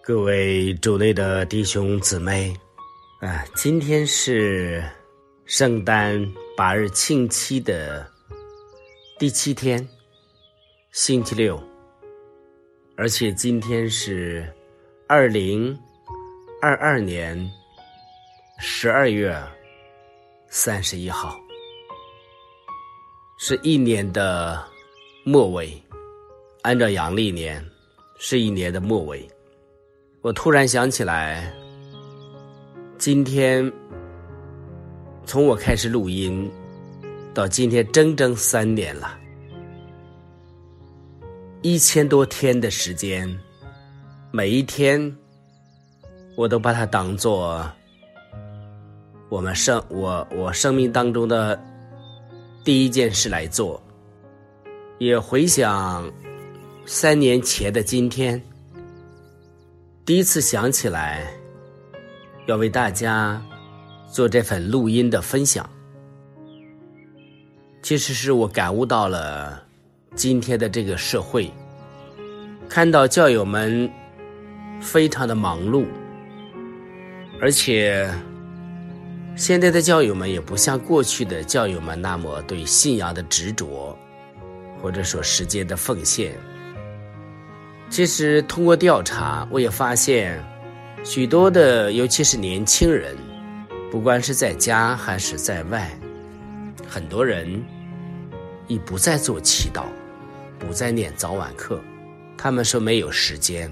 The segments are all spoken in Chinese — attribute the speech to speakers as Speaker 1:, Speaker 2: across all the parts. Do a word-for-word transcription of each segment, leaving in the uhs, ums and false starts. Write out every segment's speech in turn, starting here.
Speaker 1: 各位主内的弟兄姊妹啊，今天是圣诞八日庆期的第七天，星期六，而且今天是二零二二年十二月三十一号，是一年的末尾，按照阳历年是一年的末尾。我突然想起来，今天从我开始录音到今天整整三年了，一千多天的时间，每一天我都把它当作我们生我我生命当中的第一件事来做。也回想三年前的今天，第一次想起来要为大家做这份录音的分享，其实是我感悟到了今天的这个社会，看到教友们非常的忙碌，而且现在的教友们也不像过去的教友们那么对信仰的执着，或者说时间的奉献。其实通过调查，我也发现许多的尤其是年轻人，不管是在家还是在外，很多人已不再做祈祷，不再念早晚课，他们说没有时间。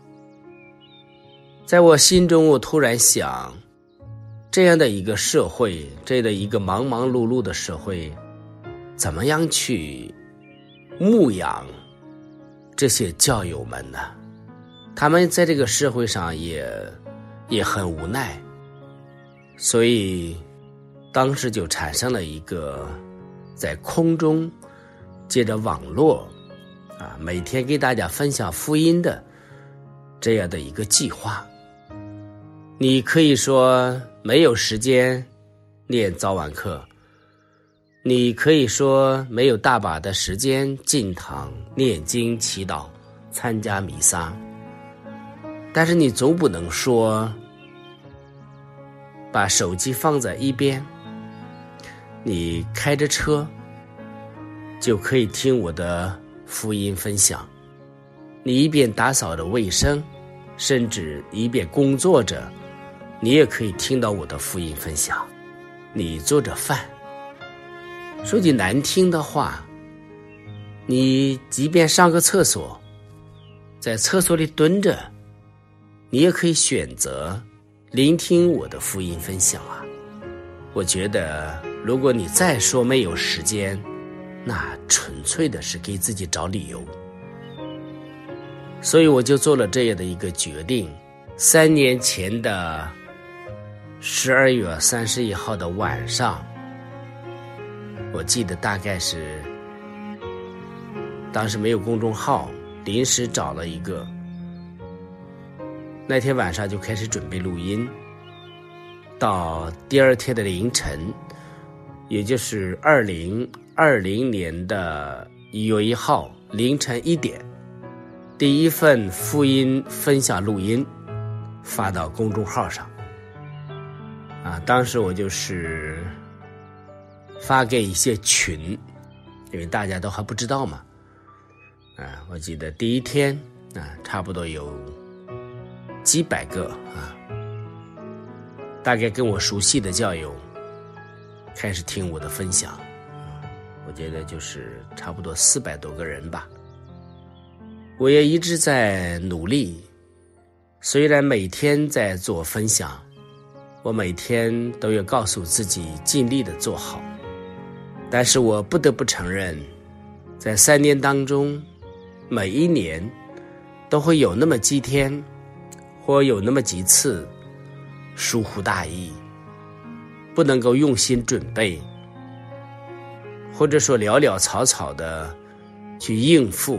Speaker 1: 在我心中，我突然想，这样的一个社会，这样的一个忙忙碌碌的社会，怎么样去牧养这些教友们呢？他们在这个社会上也也很无奈，所以当时就产生了一个在空中借着网络啊，每天给大家分享福音的这样的一个计划。你可以说没有时间念早晚课，你可以说没有大把的时间进堂念经祈祷参加弥撒，但是你总不能说把手机放在一边，你开着车就可以听我的福音分享，你一边打扫着卫生，甚至一边工作着，你也可以听到我的福音分享。你做着饭，说句难听的话，你即便上个厕所，在厕所里蹲着，你也可以选择聆听我的福音分享啊。我觉得如果你再说没有时间，那纯粹的是给自己找理由。所以我就做了这样的一个决定。三年前的十二月三十一号的晚上，我记得大概是当时没有公众号，临时找了一个，那天晚上就开始准备录音，到第二天的凌晨，也就是二零二零年的一月一号凌晨一点，第一份福音分享录音发到公众号上啊，当时我就是发给一些群，因为大家都还不知道嘛。啊，我记得第一天啊，差不多有几百个啊，大概跟我熟悉的教友开始听我的分享，啊，我觉得就是差不多四百多个人吧。我也一直在努力，虽然每天在做分享，我每天都要告诉自己尽力的做好，但是我不得不承认，在三年当中，每一年都会有那么几天，或有那么几次疏忽大意，不能够用心准备，或者说潦潦草草的去应付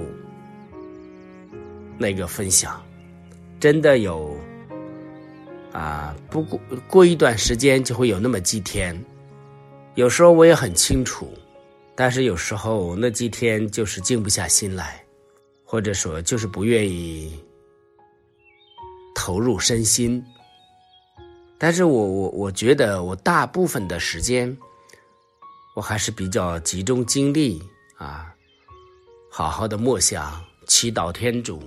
Speaker 1: 那个分享。真的有啊，不过过一段时间就会有那么几天，有时候我也很清楚，但是有时候那几天就是静不下心来，或者说就是不愿意投入身心。但是我我我觉得我大部分的时间，我还是比较集中精力啊，好好的默想、祈祷天主。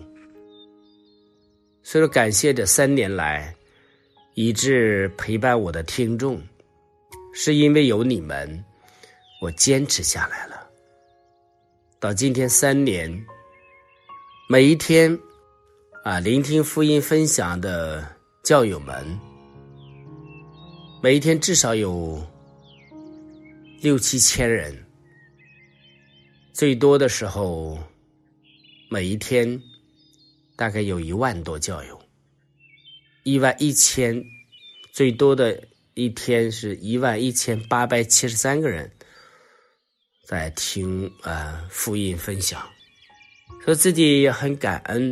Speaker 1: 所以说，感谢这三年来一直陪伴我的听众，是因为有你们，我坚持下来了。到今天三年，每一天啊，聆听福音分享的教友们，每一天至少有六七千人，最多的时候每一天大概有一万多教友，一万一千，最多的一天是一万一千八百七十三个人在听呃福音分享，说自己也很感恩。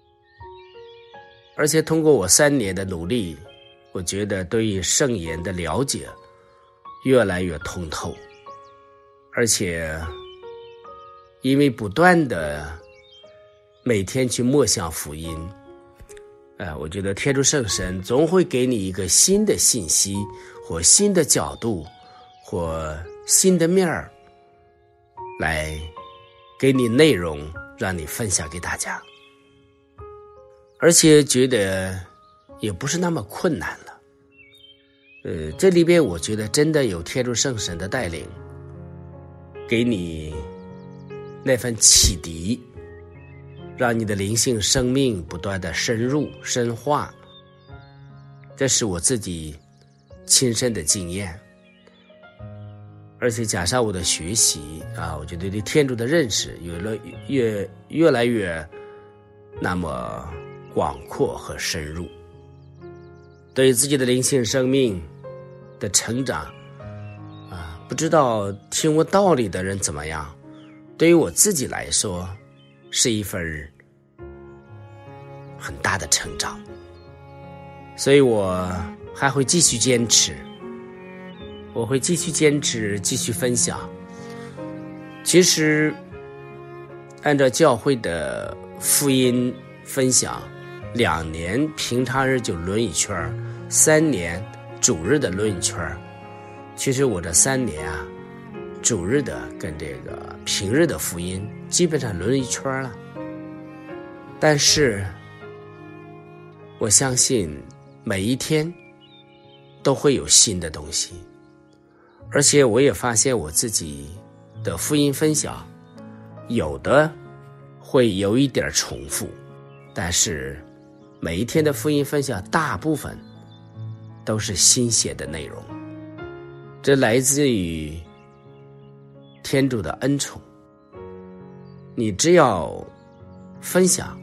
Speaker 1: 而且通过我三年的努力，我觉得对于圣言的了解越来越通透，而且因为不断的每天去默想福音，呃，我觉得天主圣神总会给你一个新的信息，或新的角度，或新的面儿，来给你内容，让你分享给大家。而且觉得也不是那么困难了。呃，这里边我觉得真的有天主圣神的带领，给你那份启迪，让你的灵性生命不断的深入深化。这是我自己亲身的经验，而且加上我的学习啊，我觉得对天主的认识越来越越来越那么广阔和深入，对自己的灵性生命的成长啊，不知道听我道理的人怎么样，对于我自己来说是一份很大的成长。所以我还会继续坚持，我会继续坚持，继续分享。其实按照教会的福音分享，两年平常日就轮一圈，三年主日的轮一圈。其实我这三年啊，主日的跟这个平日的福音基本上轮一圈了。但是我相信每一天都会有新的东西，而且我也发现我自己的福音分享有的会有一点重复，但是每一天的福音分享大部分都是新鲜的内容，这来自于天主的恩宠。你只要分享，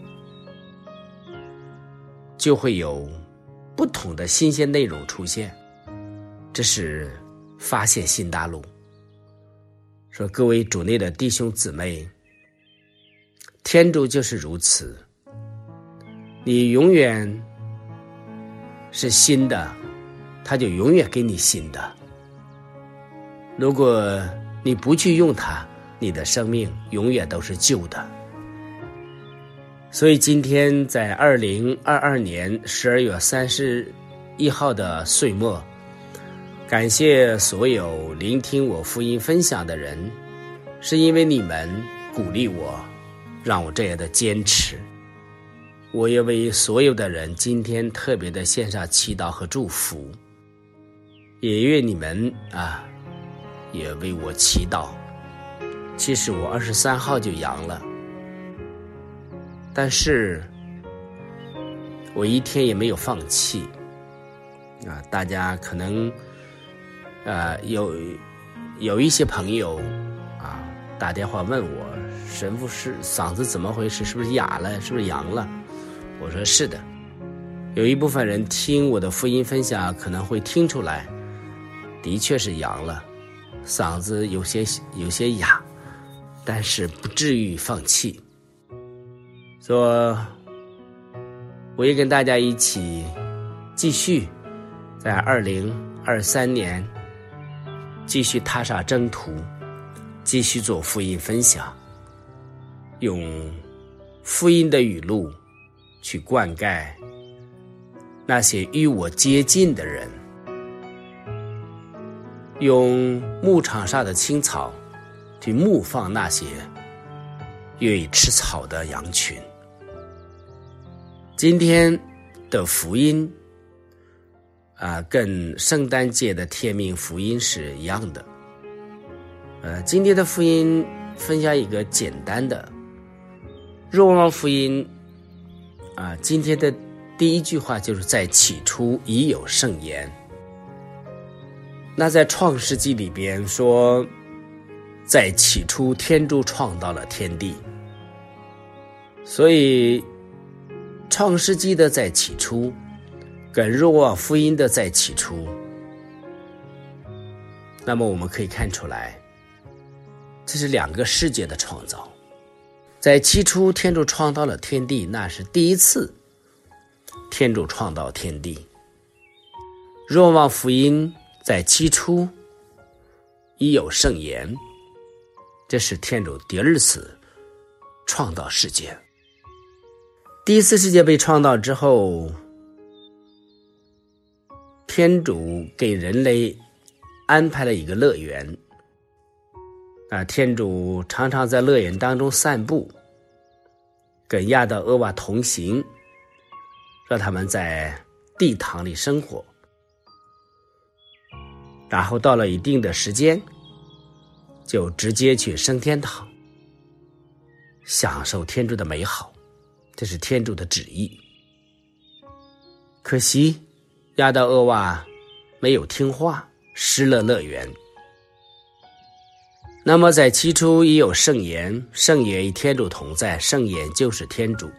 Speaker 1: 就会有不同的新鲜内容出现，这是发现新大陆。说各位主内的弟兄姊妹，天主就是如此，你永远是新的，他就永远给你新的。如果你不去用它，你的生命永远都是旧的。所以今天在二零二二年十二月三十一号的岁末，感谢所有聆听我福音分享的人，是因为你们鼓励我，让我这样的坚持。我也为所有的人今天特别的献上祈祷和祝福，也愿你们啊也为我祈祷。其实我二十三号就阳了，但是我一天也没有放弃啊！大家可能呃有有一些朋友啊打电话问我，神父是嗓子怎么回事，是不是哑了，是不是阳了？我说是的。有一部分人听我的福音分享可能会听出来，的确是阳了，嗓子有些有些哑，但是不至于放弃。说我也跟大家一起继续在二零二三年继续踏上征途，继续做福音分享，用福音的语录去灌溉那些与我接近的人，用牧场上的青草去牧放那些愿意吃草的羊群。今天的福音啊，跟圣诞节的天命福音是一样的。呃，今天的福音分享一个简单的若望福音啊，今天的第一句话就是在起初已有圣言。那在创世纪里边说，在起初天主创造了天地，所以创世纪的在起初跟若望福音的在起初，那么我们可以看出来，这是两个世界的创造。在起初天主创造了天地，那是第一次天主创造天地。若望福音在起初已有圣言，这是天主第二次创造世界。第一次世界被创造之后，天主给人类安排了一个乐园啊，天主常常在乐园当中散步，跟亚当俄娃同行，让他们在地堂里生活，然后到了一定的时间就直接去升天堂，享受天主的美好，这是天主的旨意。可惜亚当俄娃没有听话，失了乐园。那么在起初已有圣言，圣言与天主同在，圣言就是天主。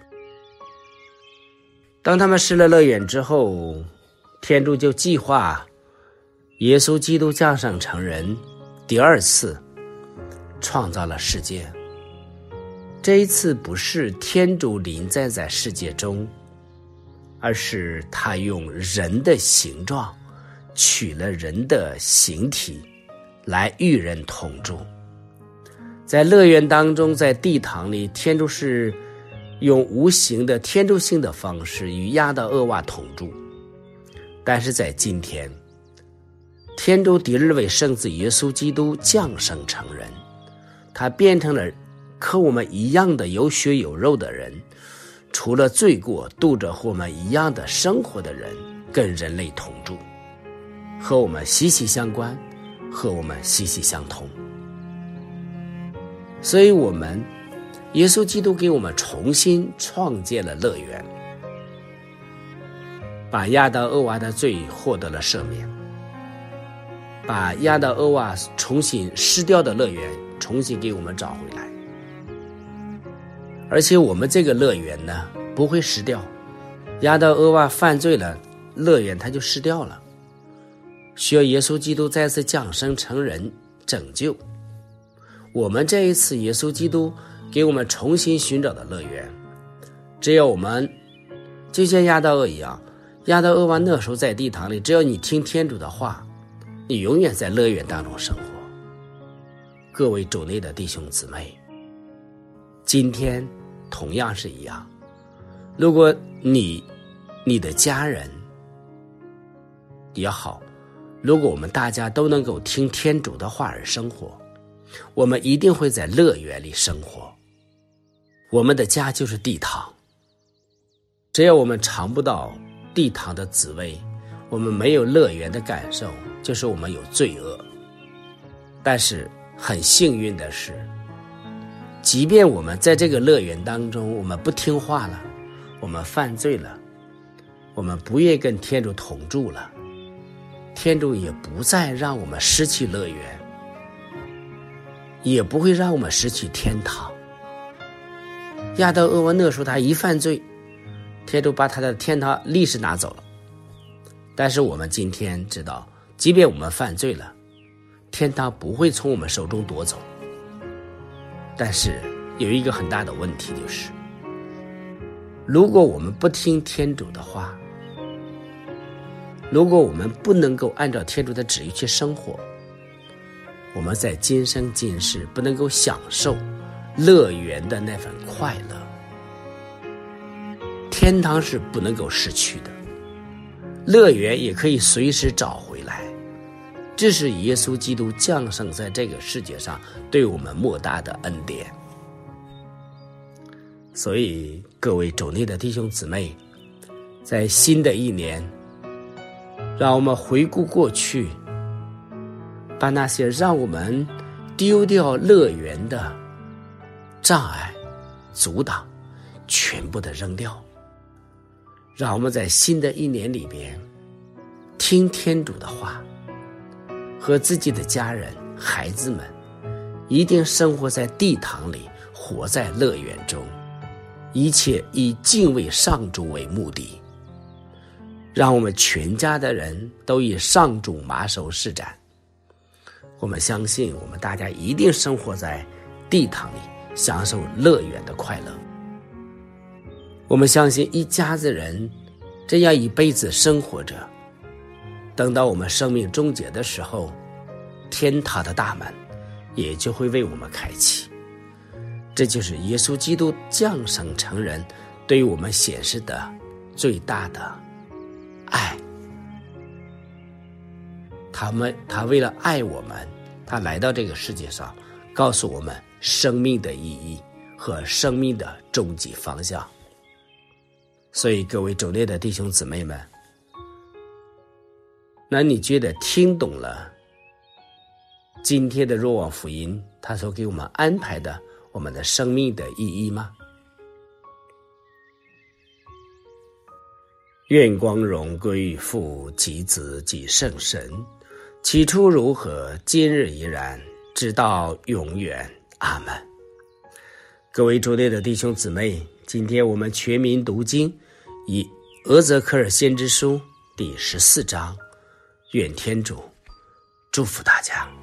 Speaker 1: 当他们失了乐园之后，天主就计划耶稣基督降生成人，第二次创造了世界。这一次不是天主临在在世界中，而是他用人的形状取了人的形体来与人同住。在乐园当中，在地堂里，天主是用无形的天主性的方式与亚当俄娃同住。但是在今天，天主第二位圣子耶稣基督降生成人，他变成了和我们一样的有血有肉的人，除了罪过度着和我们一样的生活的人，跟人类同住，和我们息息相关，和我们息息相同。所以我们耶稣基督给我们重新创建了乐园，把亚当俄娃的罪获得了赦免，把亚当俄娃重新失掉的乐园重新给我们找回来。而且我们这个乐园呢不会失掉，亚当俄娃犯罪了，乐园它就失掉了，需要耶稣基督再次降生成人拯救我们。这一次耶稣基督给我们重新寻找的乐园，只要我们就像亚当俄一样，亚当俄娃那时候在地堂里，只要你听天主的话，你永远在乐园当中生活。各位主内的弟兄姊妹，今天同样是一样，如果你你的家人也好，如果我们大家都能够听天主的话而生活，我们一定会在乐园里生活。我们的家就是地堂，只要我们尝不到地堂的滋味，我们没有乐园的感受，就是我们有罪恶。但是很幸运的是，即便我们在这个乐园当中，我们不听话了，我们犯罪了，我们不愿跟天主同住了，天主也不再让我们失去乐园，也不会让我们失去天堂。亚当俄娃那时候他一犯罪，天主把他的天堂历史拿走了。但是我们今天知道，即便我们犯罪了，天堂不会从我们手中夺走。但是有一个很大的问题，就是如果我们不听天主的话，如果我们不能够按照天主的旨意去生活，我们在今生今世不能够享受乐园的那份快乐。天堂是不能够失去的， 乐园也可以随时找回来。这是耶稣基督降生在这个世界上对我们莫大的恩典。所以各位主内的弟兄姊妹，在新的一年，让我们回顾过去，把那些让我们丢掉乐园的障碍阻挡全部的扔掉，让我们在新的一年里边听天主的话，和自己的家人孩子们一定生活在地堂里，活在乐园中，一切以敬畏上主为目的，让我们全家的人都以上主马首是瞻。我们相信我们大家一定生活在地堂里，享受乐园的快乐。我们相信一家子人这样一辈子生活着，等到我们生命终结的时候，天堂的大门也就会为我们开启。这就是耶稣基督降生成人对于我们显示的最大的爱。他们他为了爱我们，他来到这个世界上，告诉我们生命的意义和生命的终极方向。所以各位主内的弟兄姊妹们，那你觉得听懂了今天的若望福音他所给我们安排的我们的生命的意义吗？愿光荣归于父及子及圣神，起初如何，今日依然，直到永远。阿们。各位主内的弟兄姊妹，今天我们全民读经，以俄泽克尔先知书第十四章。愿天主祝福大家。